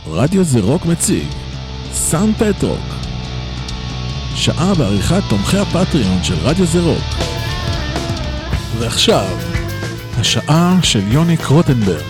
רדיו זה רוק מציג סאונד פטרוק, שעה בעריכת תומכי הפטריון של רדיו זה רוק. ועכשיו השעה של יוני קרוטנברג.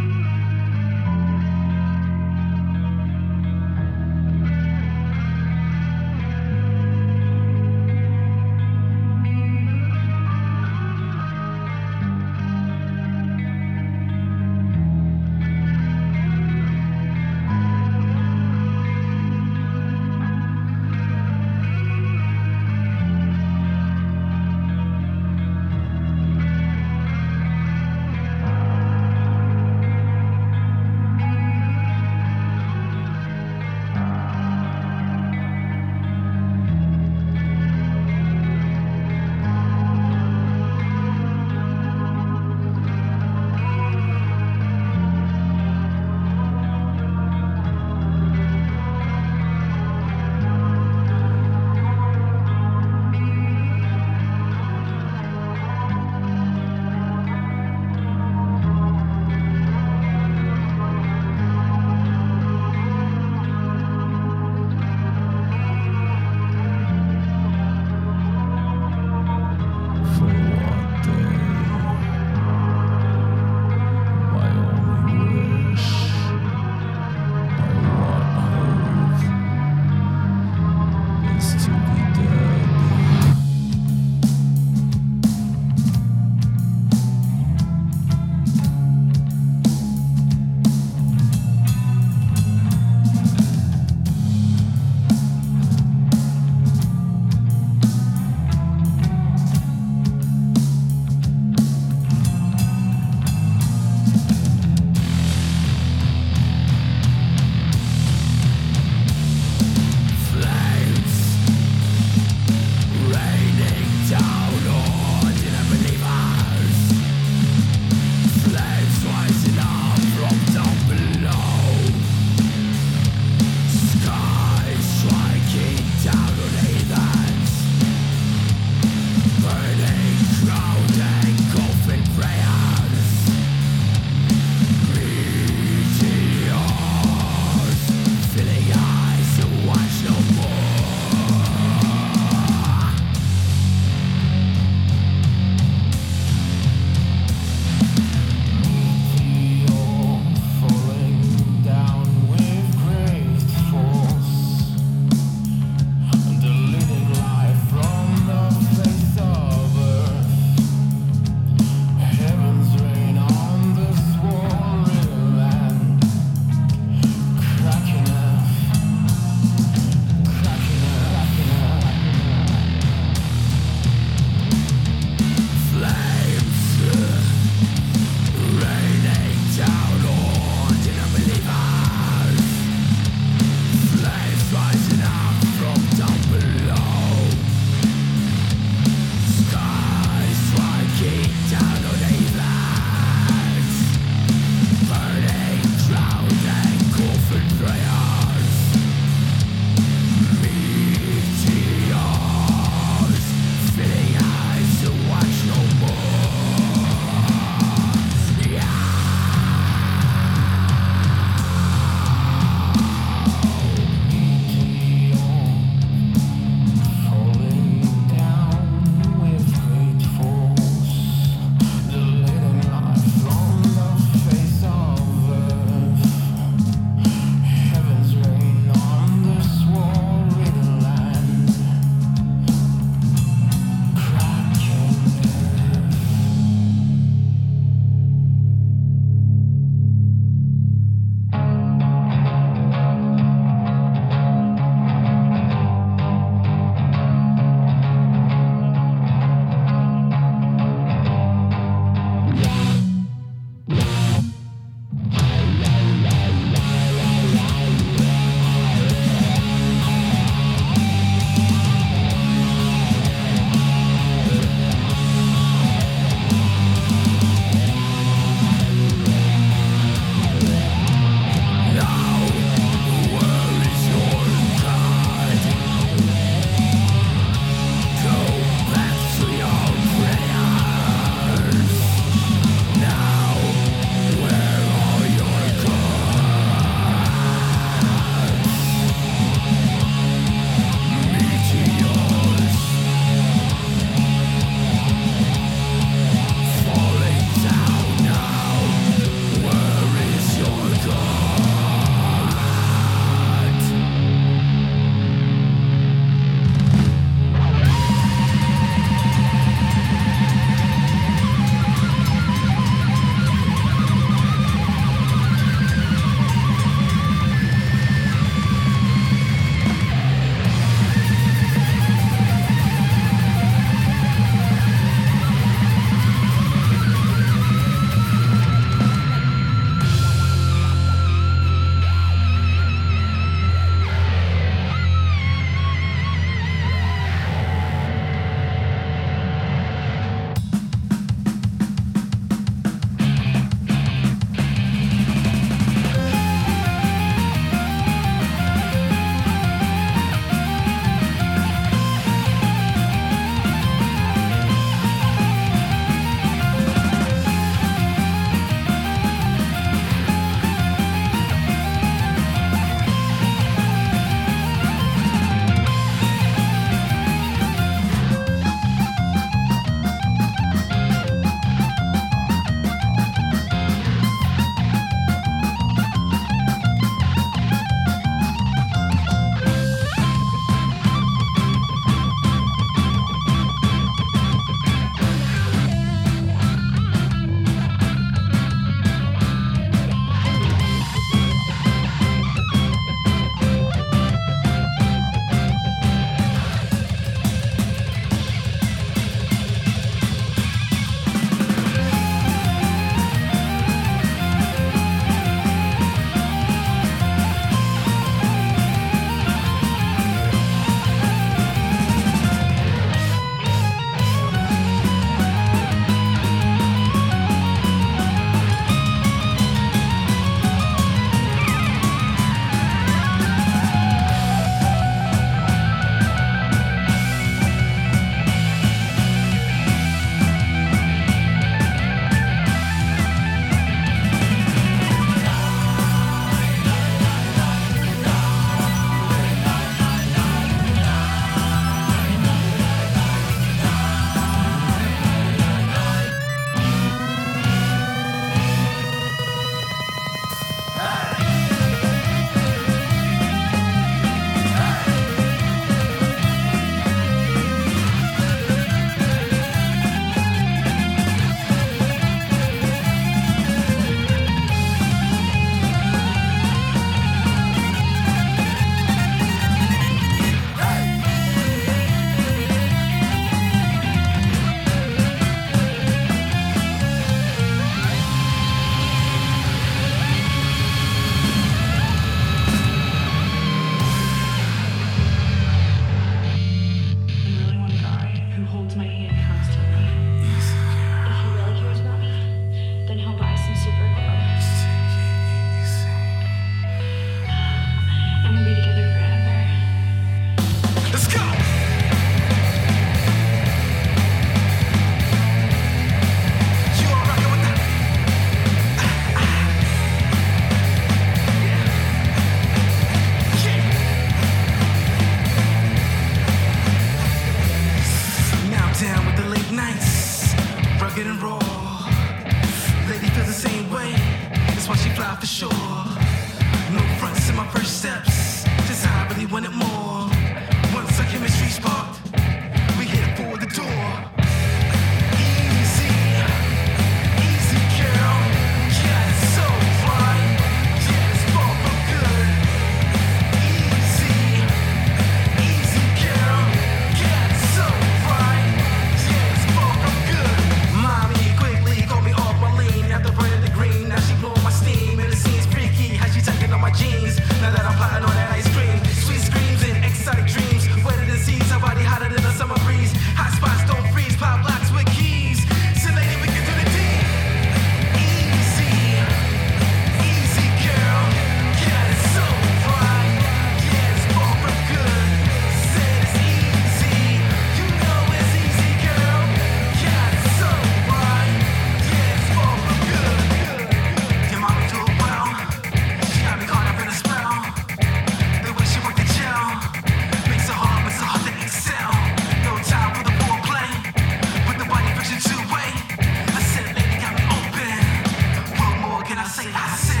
fly for sure. No fronts in my first steps, just I really wanted more. Once our chemistry sparked, we hit it for the door. Easy, easy girl, yeah, it's so fine, yeah, it's far from good. Easy, easy girl, yeah, it's so fine, yeah, it's far from good. Mommy quickly got me off my lane after burning the green. Now she blowing my steam and it seems freaky how she tugging on my jeans. Now that I'm plotting on that ice cream, sweet screams and exotic dreams. Wetter than seas, her body hotter than a summer breeze. Hot spots don't freeze, pop locks with keys. So lady, we can do the deed. Easy, easy girl, yeah, it's so fine, yeah, it's far from good. Said it's easy, you know it's easy, girl, yeah, it's so fine, yeah, it's far from good. Your mommy do it well, she got me caught up in a spell. The way she worked the gel makes it hard, but it's hard to excel. No time for the foreplay, with the body friction two-way. I said, lady, got me open. What more can I say? I said.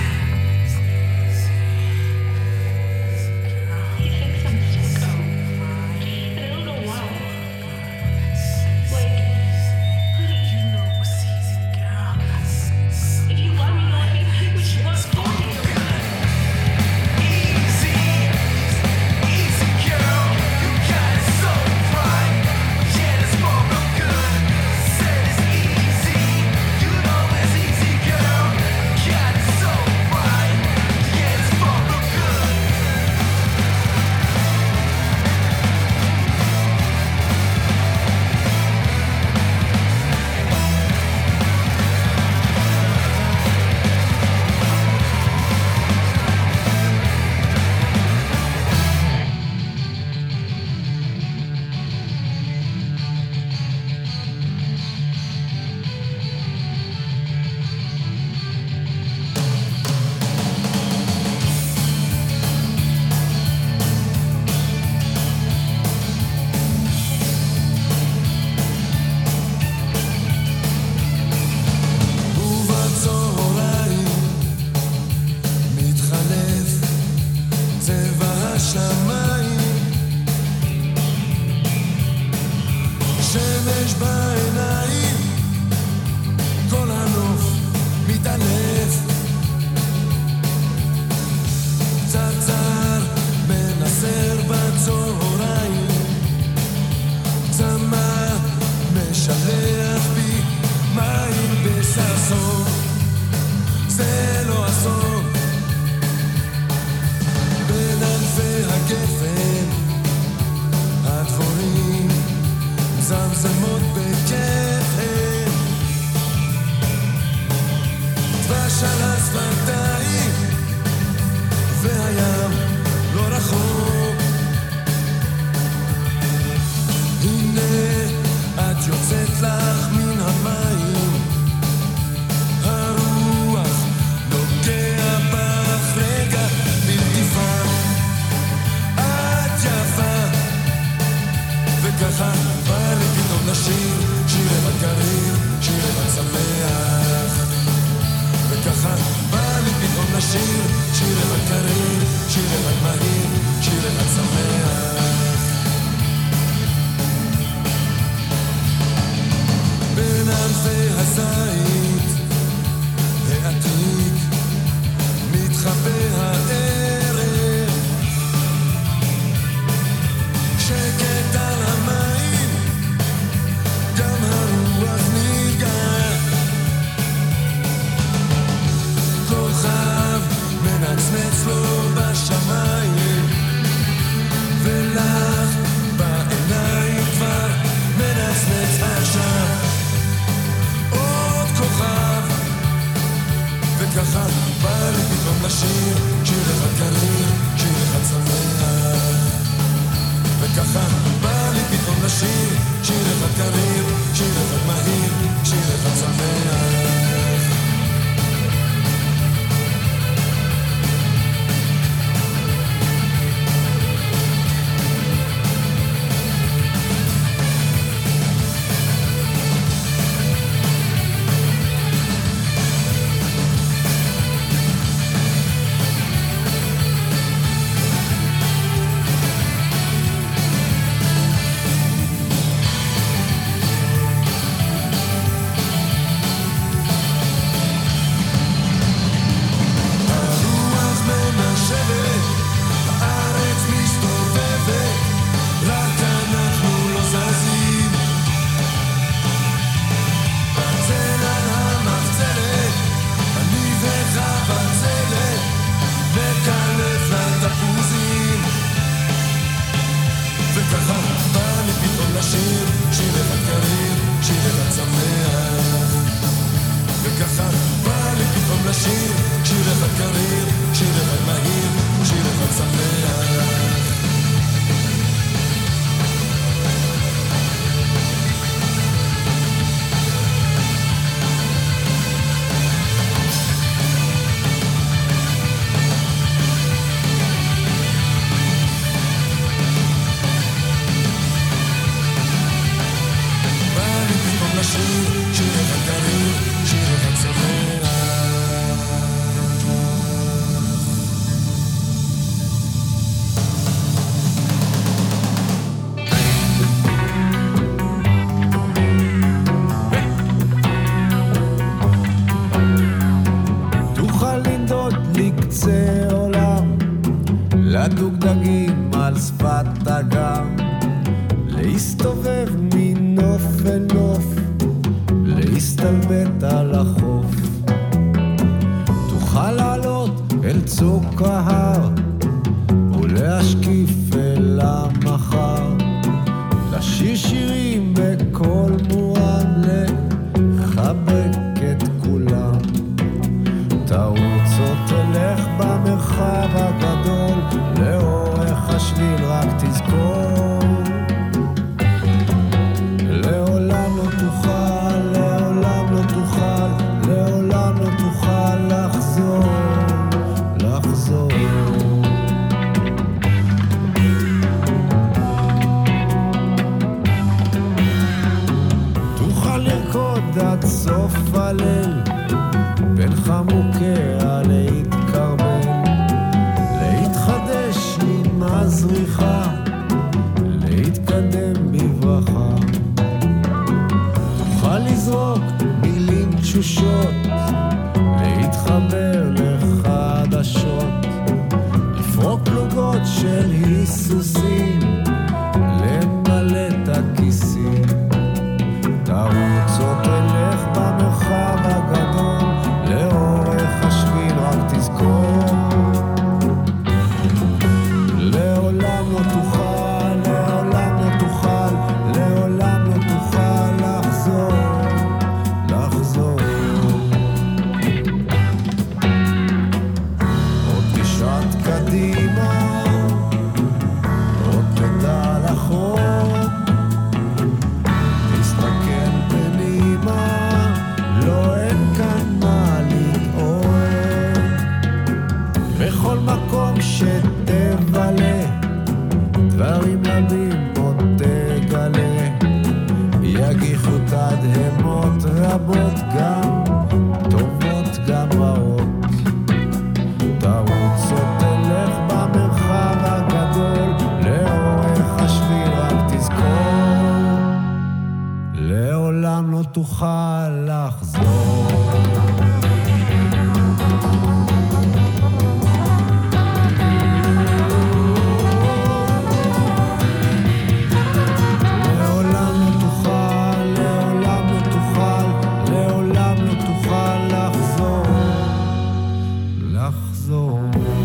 He thinks I'm sicko, and I don't know why. Like, honey, You know what's easy, girl. if you love me, you let me pick what you want for you. Easy, easy girl, you got it so right. Yeah, it's far from good. Said it's easy, you know it's easy, girl. Got it so right. Yeah, it's far from good. ובצהריים מתחלף צבע השמיים, שמש בעיניים, כל הנוף מתעלף, צרצר מנסר בצהריים, צמא משלח בי מים בששון, זה לא אסון. בין ענפי הגפן הדבורים זמזמות בכיף, דבש על השפתיים והים לא רחוק. הנה את יוצאת לך מן המים, הרוח נוגע בך רגע בלטיפה, את יפה, וככה בא לי פתאום לשיר שיר אחד קריר, שיר אחד שמח, וככה בא לי פתאום לשיר שיר אחד קריר, שיר אחד מהיר, שיר אחד שמח. בין ענפי הזית העתיק מתחבא הערב, שקט על המים, גם הרוח ניגע, כוכב מנצנץ לו בשמיים, ולך בעיניים כבר מנצנץ עכשיו עוד כוכב, וככה בא לי פתאום לשיר שיר אחד קריר, שיר אחד שמח, וככה בא לי פתאום לשיר שיר אחד קריר, שיר אחד מהיר, שיר אחד שמח. קצה עולם, לדוגדגים על שפת אגם, להסתובב מנוף ונוף, להסתלבט על החוף. תוכל לעלות אל צוק ההר ולהשקיף אל המחר, לשיר שירים בקול מורם, לחבק את כולם. תרוץ או תלך במרחב הגדול, לאורך השביל רק תזכור, לעולם לא תוכל, לעולם לא תוכל, לעולם לא תוכל לחזור, לחזור. תוכל לרקוד עד סוף הליל, בין חמוקיה להתקרבל, להתחדש עם הזריחה, להתקדם בברכה. תוכל לזרוק מילים תשושות, להתחבר לחדשות, לפרוק פלוגות של היסוסים, למלא את הכיסים. תרוץ או תלך במרחב הגדול, לאורך השביל רק תזכור, לעולם לא תוכל, לעולם לא תוכל, לעולם לא תוכל לחזור, לחזור. עוד תשעת קדימה, עוד תדע לחור, תסתכל פנימה, לא אין כאן מה לדאוג. בכל מקום שתבלה, דברים רבים עוד תגלה, יגיחו תדהמות רבות, גם טובות גם רעות. תרוץ או תלך במרחב הגדול, לאורך השביל רק תזכור, לעולם לא תוכל לחזור. לעולם לא תוכל, לעולם לא תוכל, לעולם לא תוכל לחזור, לחזור.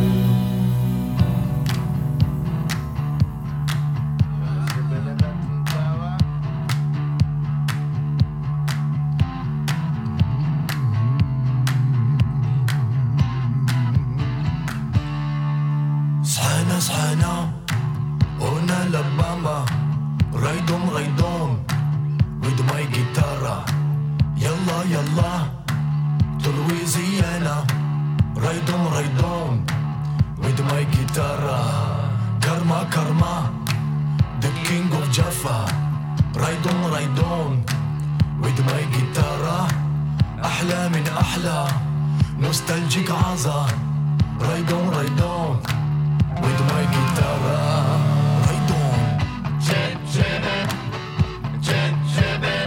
صحينا صحينا قلنا لبامبا ريدون ريدون with my guitarra يلا يلا to Louisiana ريدون ريدون with my guitarra karma karma the king of Jaffa ريدون ريدون with my guitarra أحلى من أحلى nostalgic عزا ريدون ريدون with my guitarra, right on. Chen cheben, chen cheben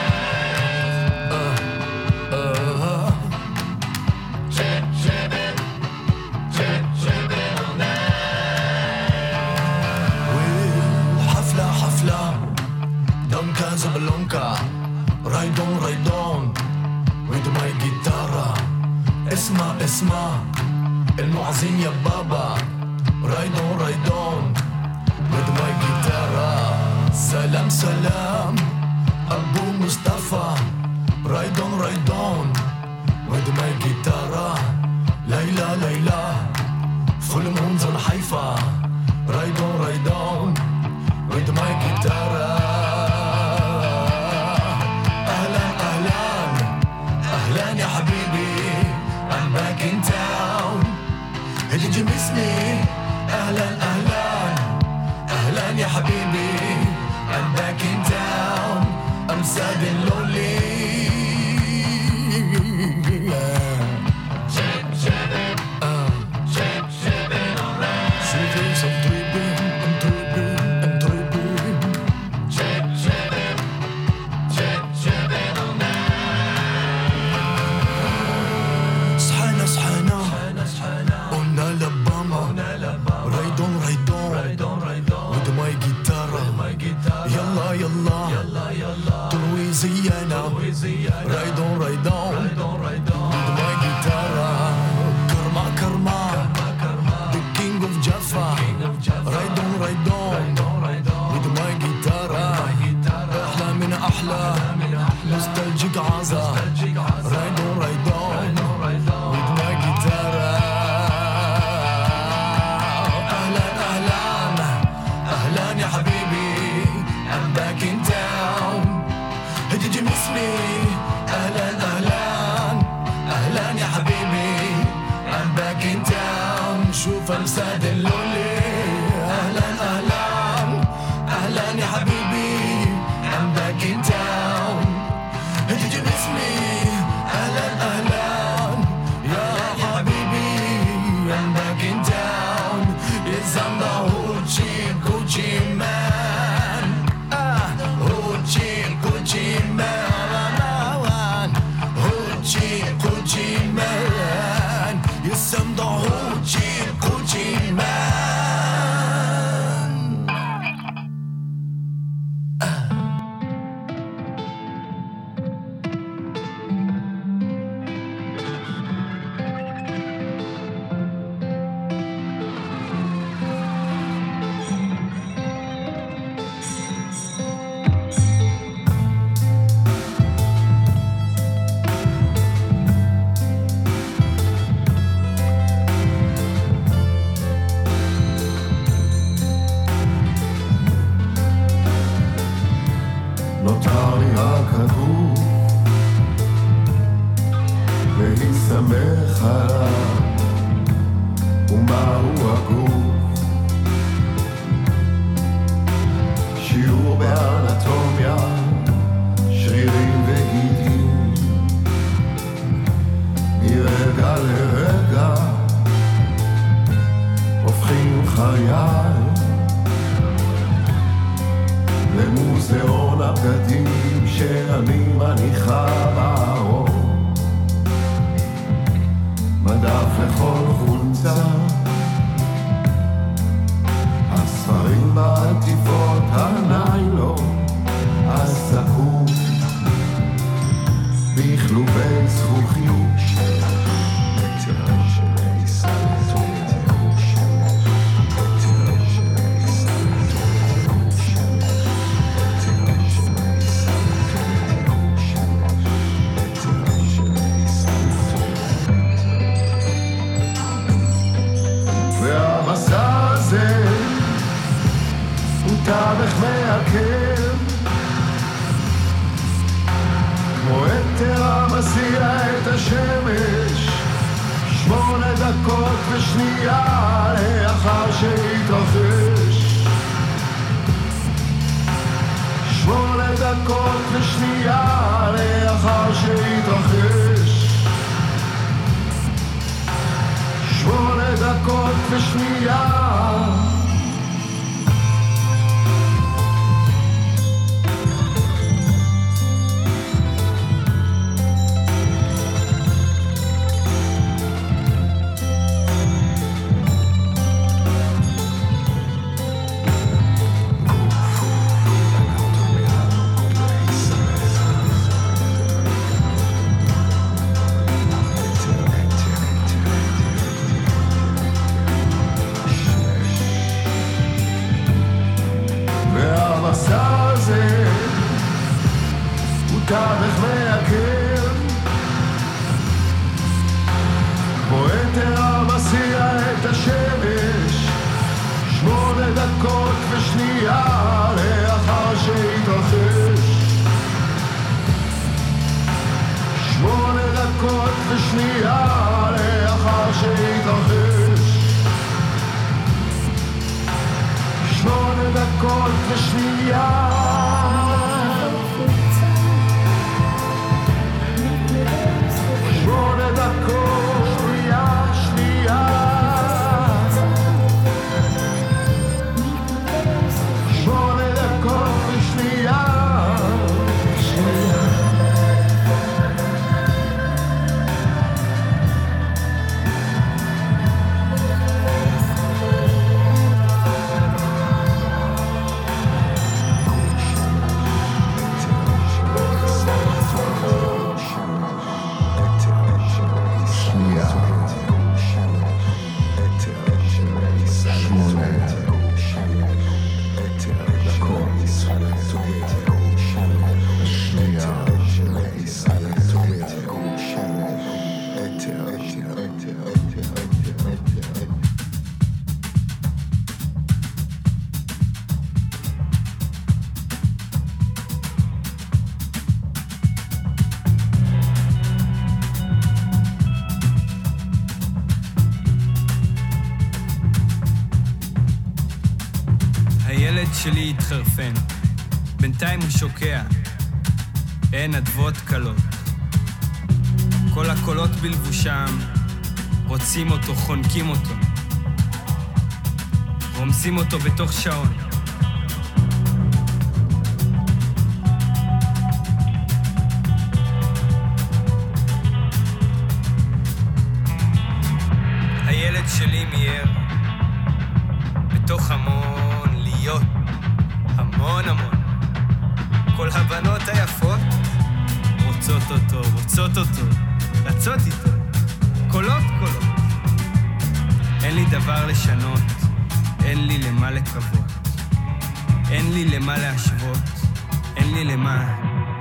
chen cheben, chen cheben حفلة حفلة دم كازابلانكا right on with my guitarra. اسمع اسمع المعزين يا بابا رايدون with my guitarra. سلام سلام أبو مصطفى رايدون with my guitarra. ليلى ليلى فول منزل حيفا رايدون with my guitarra. أهلا أهلا أهلا يا حبيبي I'm back in town. Did you miss me? أهلا أهلا أهلا يا حبيبي I'm back in town. I'm sad and lonely. صحينا ריידון ריידון דמי גיטרה קרמה The King of Jaffa ריידון ריידון דמי גיטרה אחלה מן אחלה נוסטלג'יק עזה ריידון ריידון דמי גיטרה أهلاً يا حبيبي I'm back in town Did you miss me أهلاً يا حبيبي I'm back in town شوف المساد اللولي أهلاً يا حبيبي I'm back in town Did you miss me أهلاً يا حبيبي I'm back in town Yes I'm the Gucci man Gucci man Gucci man Yes I'm the Gucci man נותר לי רק הגוף להסתמך עליו ומהו הגוף שיעור באנטומיה שרירים וגידים מרגע לרגע הופכים חיי למוזיאון הבגדים שאני מניחה באור מדף לכל חולצה הספרים בעטיפות הניילון הזקוף בכלובי זכוכית והמסע הזה הוא תווך מעכב כמו אתר המסיע את השמש 8 דקות ושנייה לאחר שהתרחש 8 דקות ושנייה לאחר שהתרחש 8 דקות ושנייה והמסע הזה הוא תווך מעכב כמו אתר המסיע את השמש 8 דקות ושנייה לאחר שהתרחש 8 דקות ושנייה לאחר שהתרחש 8 דקות ושנייה 8 דקות שנייה 8 דקות ושנייה הילד שלי התחרפן, בינתיים הוא שוקע, אין אדוות קלות. כל הקולות בלבושם, רוצים אותו, חונקים אותו, רומסים אותו בתוך שעון. הילד שלי מייר, בתוך המון להיות, המון המון. כל הבנות היפות רוצות אותו, רצות איתו, קולות. אין לי דבר לשנות, אין לי למה לקוות, אין לי למה להשוות, אין לי למה.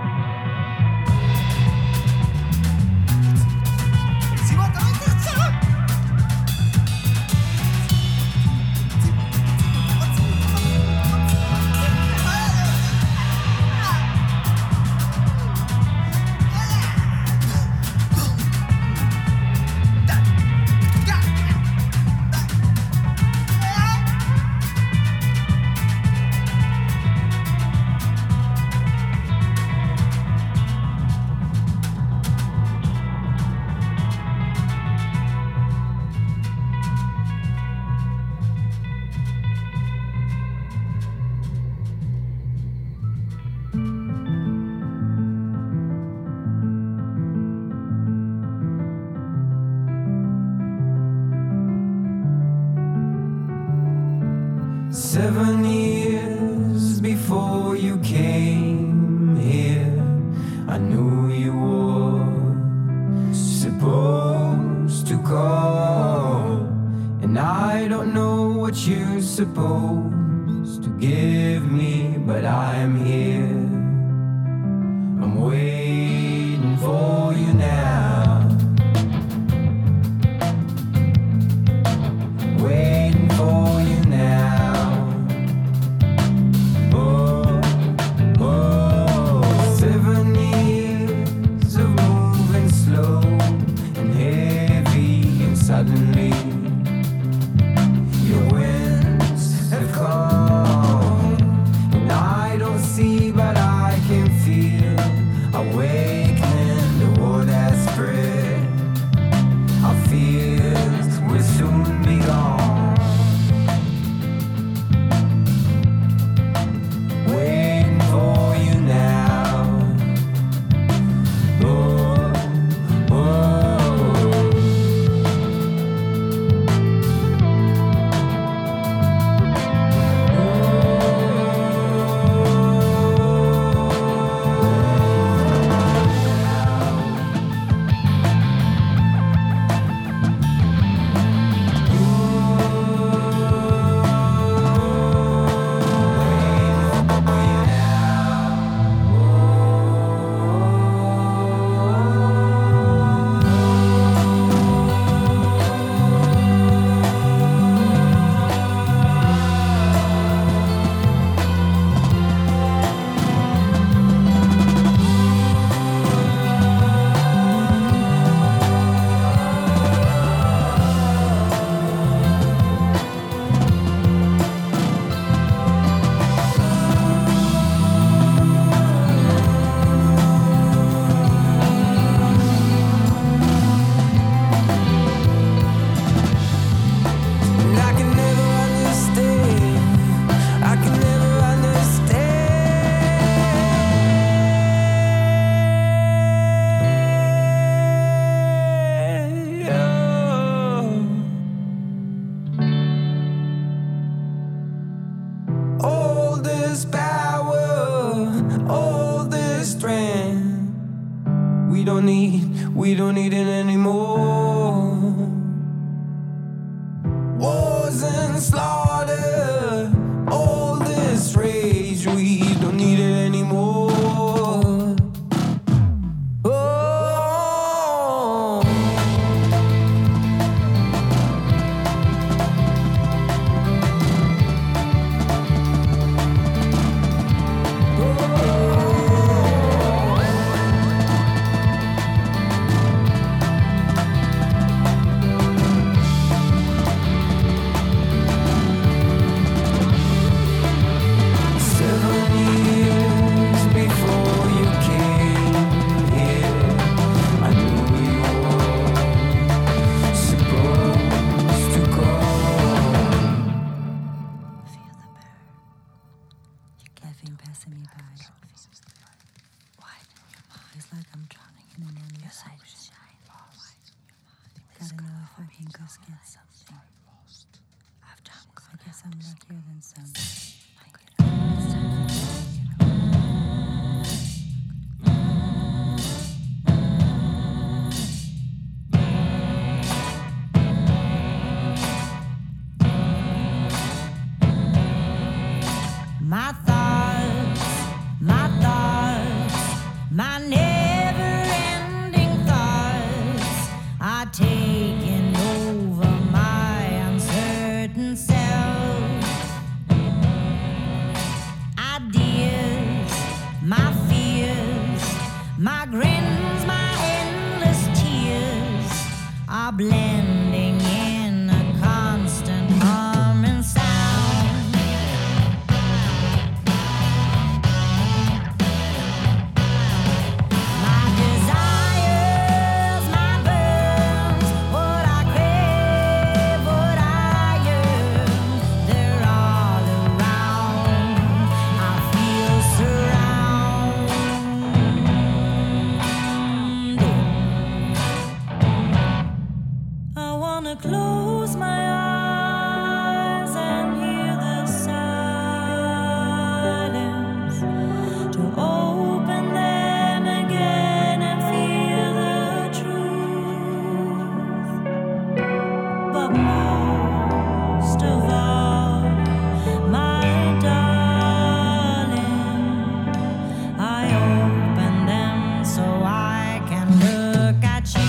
Seven years before you came here, I knew you were supposed to call, and I don't know what you're supposed to give me, but I'm here, I'm waiting for you now, waiting for you now. Suddenly, your winds have come, and I don't see, but I can feel awakening. The war that spread, our fears will soon be gone. Waiting for you now. We don't need it anymore. Wars and slaughter, all this rage, we don't need it anymore. I can just get something. After I'm gone, I guess I'm luckier than some. It's time for My thoughts, my never-ending thoughts are taking over my uncertain self. Ideas, my fears, my grins, my endless tears are blending in a constant humming sound. Close my eyes and hear the silence, to open them again and feel the truth. But most of all, my darling, I open them so I can look at you.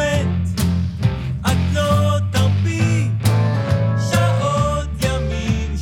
את לא תרפי שעות ימים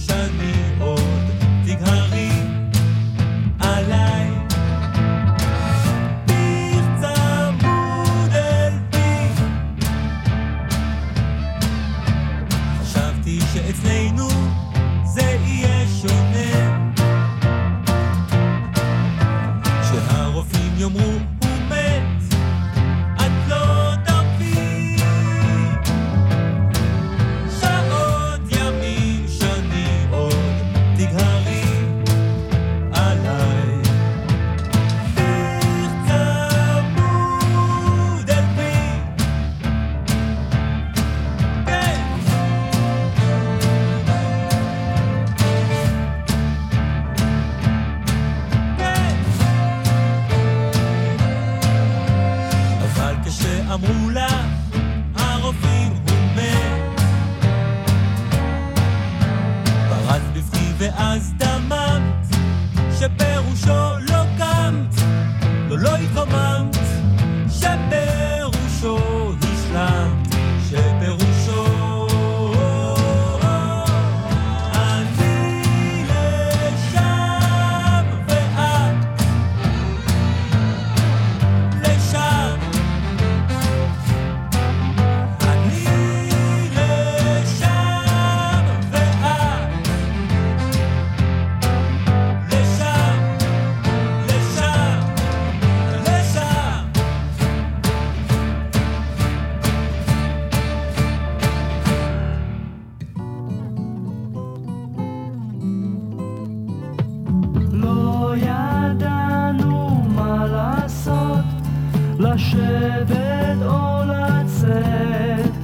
שפירושו לא קמת, לא התקוממת, שפירושו השלמת, שפירושו אני לשם ואת לשם, אני לשם ואת לשם, לשם, לשם. לא ידענו מה לעשות, לשבת או לצאת,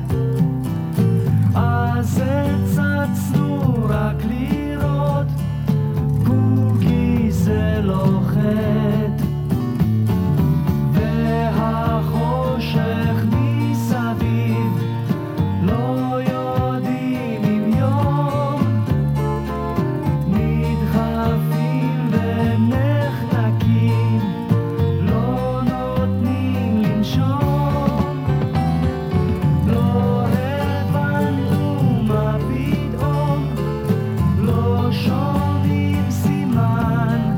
אז הצצנו רק לראות, בוגי זה לא חטא, והחושך מסביב, לא יודעים אם יום, נדחפים ונחנקים, לא נותנים לנשום, לא הבנו מה פתאום, לא שומעים סימן,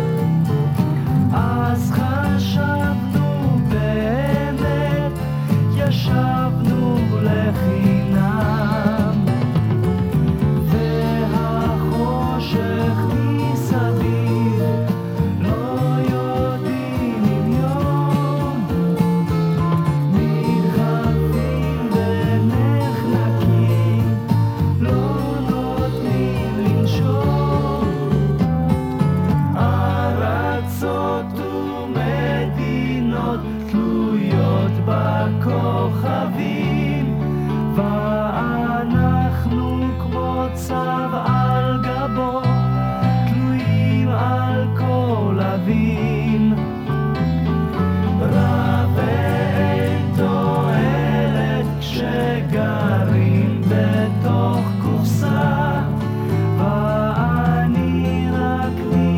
אז חשבנו באמת, ישבנו לחינם, והחושך מסביב, לא יודעים אם יום, נדחפים ונחנקים, לא נותנים לנשום, ארצות ומדינות תלויות בכוכבים, ואנחנו כמו צב על גבו, תלויים על כל אבים, רב ואין תועלת כשגרים בתוך קופסה, ואני רק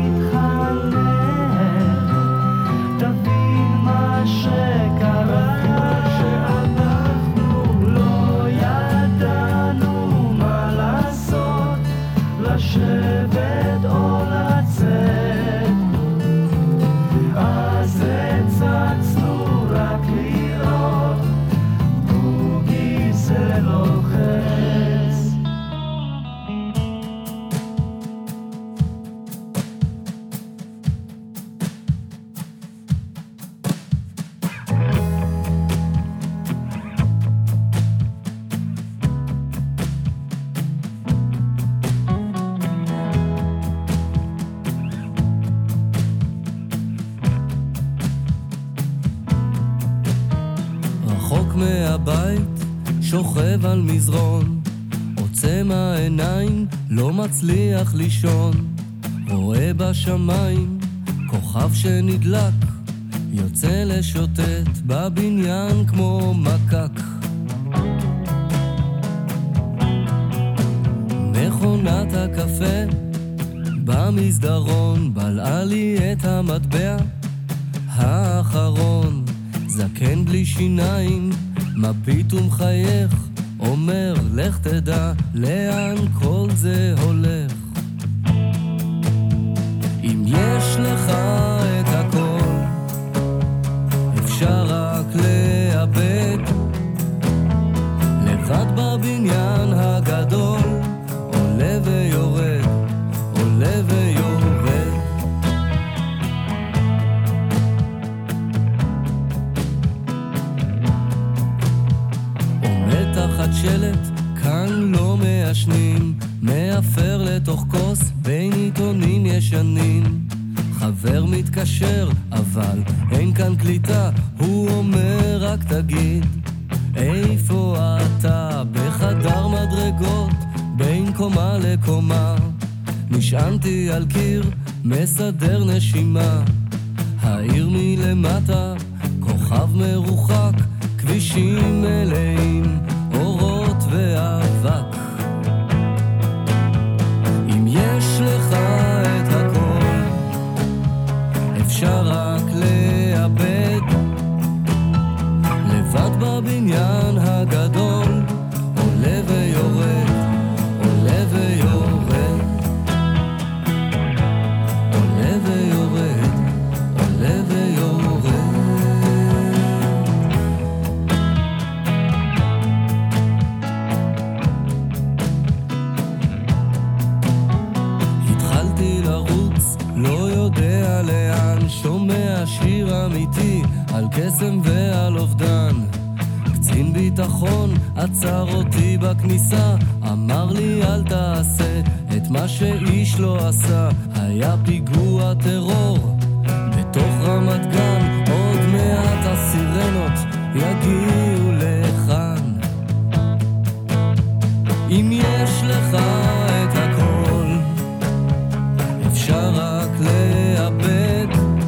מתחנן, תבין מה שקרה, שאנחנו לא ידענו מה לעשות, לשבת או לצאת, אז הצצנו רק לראות, בוגי זה לא חץ. רחוק מהבית, שוכב על מזרון, עוצם העיניים, לא מצליח לישון, רואה בשמיים, כוכב שנדלק, יוצא לשוטט בבניין כמו מקק. מכונת הקפה במסדרון, בלעה לי את המטבע האחרון, זקן בלי שיניים, מביט ומחייך, אומר לך תדע לאן כל זה הולך. אם יש לך את הכל, אפשר רק לאבד, לבד בבניין הגדול, עולה ויורד, עולה ויורד. תחת שלט, כאן לא מעשנים, מאפר לתוך כוס בין עיתונים ישנים. חבר מתקשר, אבל אין כאן קליטה, הוא אומר רק תגיד, איפה אתה? בחדר מדרגות, בין קומה לקומה. נשענתי על קיר, מסדר נשימה, העיר מלמטה, כוכב מרוחק, כבישים מלאים, אורות ואבק. אם יש לך את הכל, התחלתי לרוץ, לא יודע לאן, שומע שיר אמיתי על קסם ועל אובדן. קצין ביטחון עצר אותי בכניסה, אמר לי אל תעשה את מה שאיש לא עשה. היה פיגוע טרור בתוך רמת גן, עוד מעט הסירנות יגיעו לכאן. אם יש לך את הכל, אפשר רק לאבד.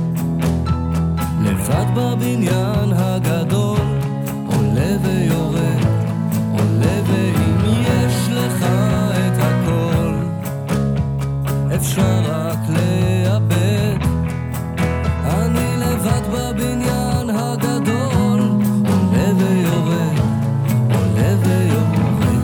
לבד בבניין הגדול, עולה ויורד, עולה. ואם יש לך את הכל, אפשר רק לאבד. אני לבד בבניין הגדול, עולה ויורד, עולה ויורד.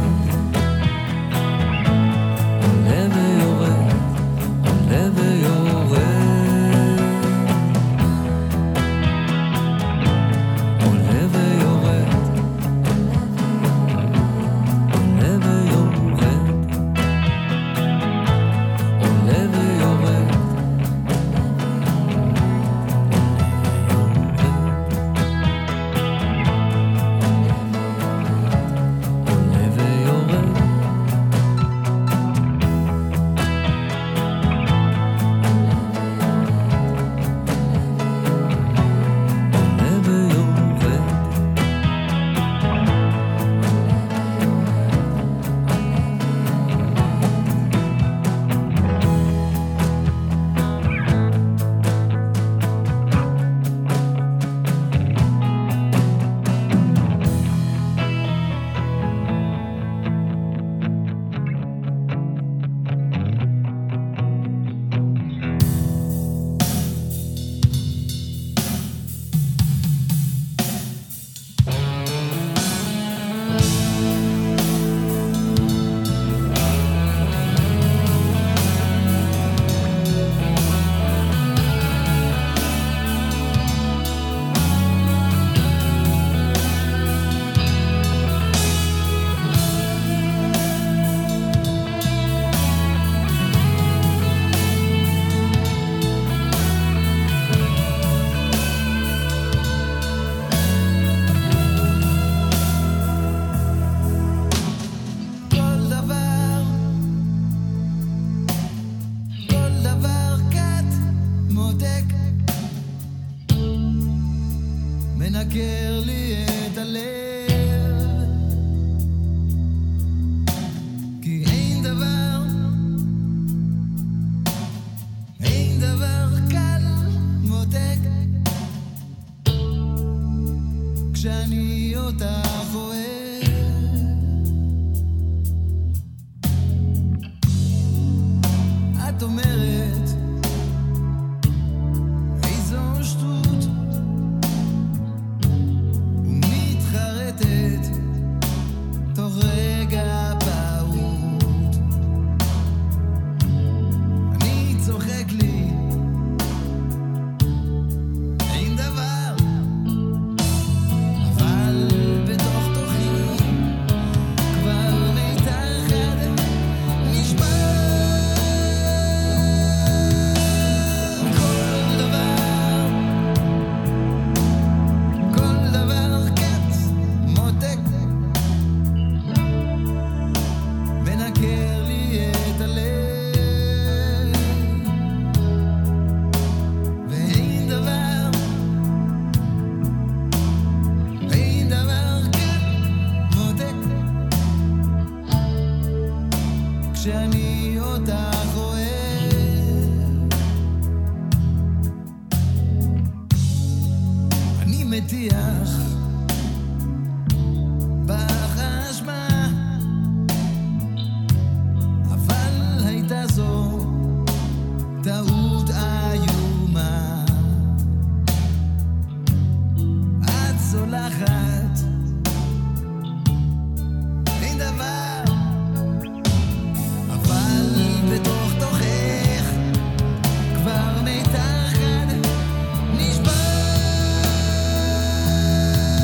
מנקר לי את הלב, כי אין דבר קל מותק כשאני אותך אוהב. את אומרת איזו שטות, תוך רגע פעוט אני צוחק לי, אין דבר, אבל בתוך תוכי כבר מיתר אחד נשמע. כל דבר קט מותק מנקר לי את הלב, ואין דבר כאן מותק כשאני אותך אוהב. אני מטיח בך אשמה, אבל הייתה זו טעות איומה. את סולחת, אין דבר, אבל בתוך תוכך כבר מיתר אחד נשבר.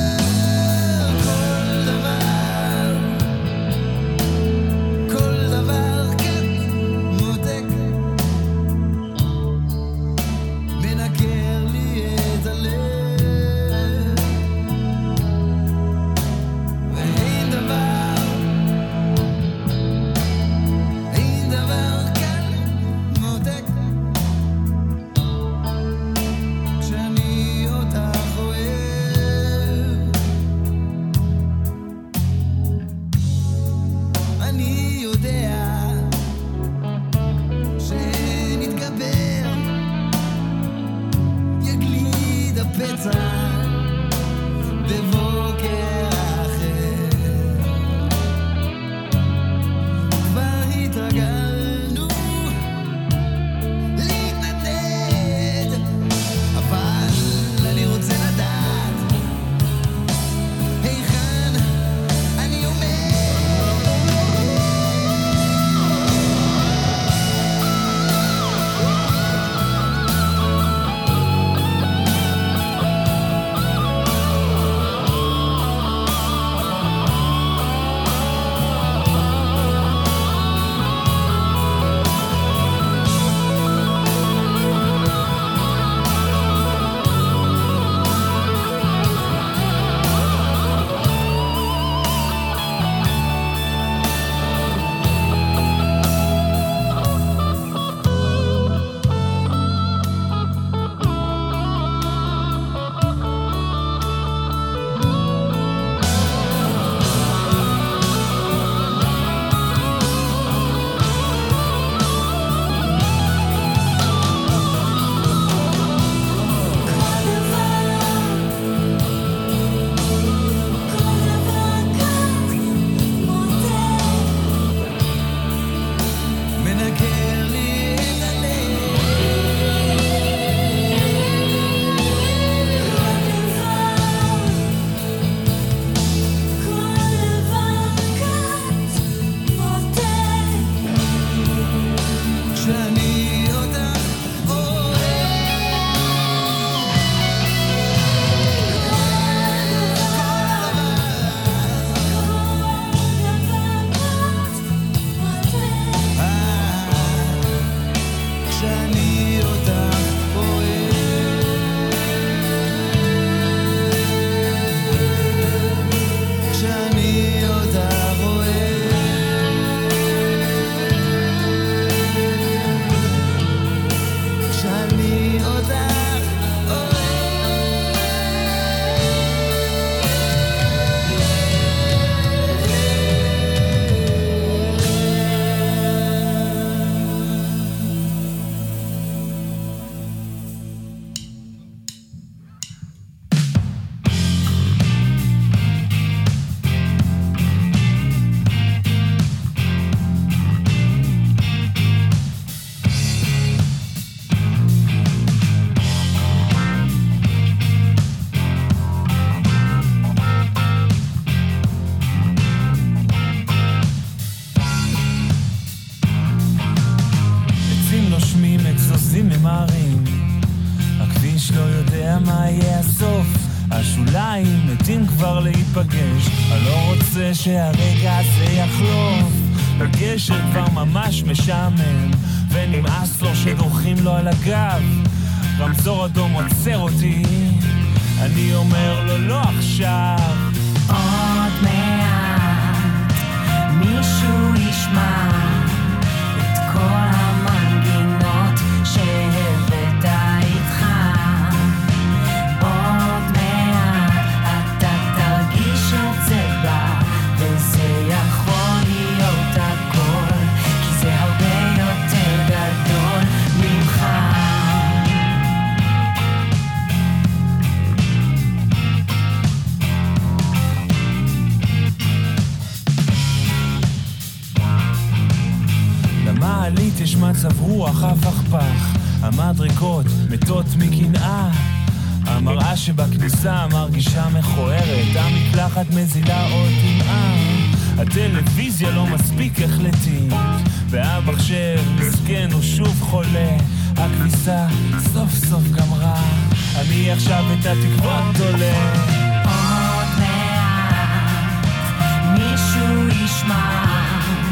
חרוזים ממהרים, הכביש לא יודע מה יהיה הסוף, השוליים מתים כבר להיפגש, אני לא רוצה שהרגע הזה יחלוף, בגשר כבר ממש משעמם, ונמאס לו שדורכים לו על הגב, רמזור אדום עוצר אותי, אני אומר לו לא עכשיו. עוד מעט מישהו ישמע את כל המנגינות שהבאת איתך, עוד מעט אתה תרגיש את זה בה, וזה יכול להיות הכל, כי זה הרבה יותר גדול ממך. למעלית יש מצב רוח הפכפך, המדרגות מתות מקנאה, המראה שבכניסה מרגישה מכוערת, המקלחת מזילה עוד דמעה, הטלוויזיה לא מספיק החלטית, והמחשב מסכן הוא שוב חולה, הכניסה סוף סוף גמרה, אני עכשיו את התקוות תולה. עוד מעט מישהו ישמע